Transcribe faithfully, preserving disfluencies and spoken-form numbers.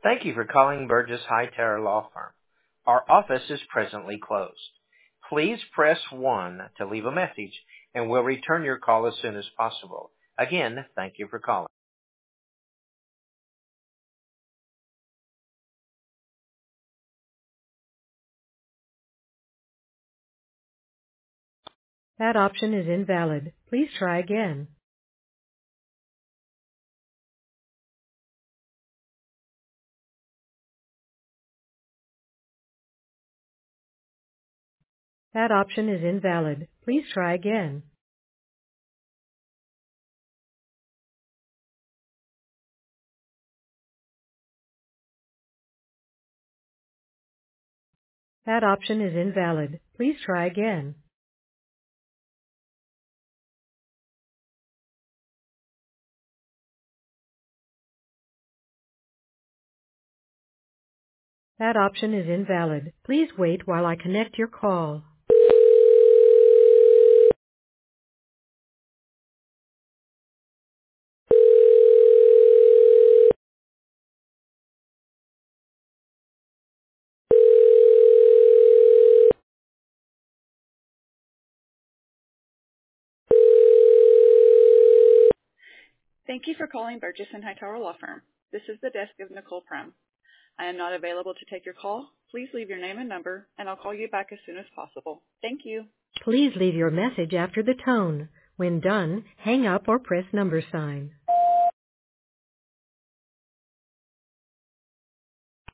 Thank you for calling Burgess Hightower Law Firm. Our office is presently closed. Please press one to leave a message, and we'll return your call as soon as possible. Again, thank you for calling. That option is invalid. Please try again. That option is invalid. Please try again. That option is invalid. Please try again. That option is invalid. Please wait while I connect your call. Thank you for calling Burgess and Hightower Law Firm. This is the desk of Nicole Prem. I am not available to take your call. Please leave your name and number, and I'll call you back as soon as possible. Thank you. Please leave your message after the tone. When done, hang up or press number sign.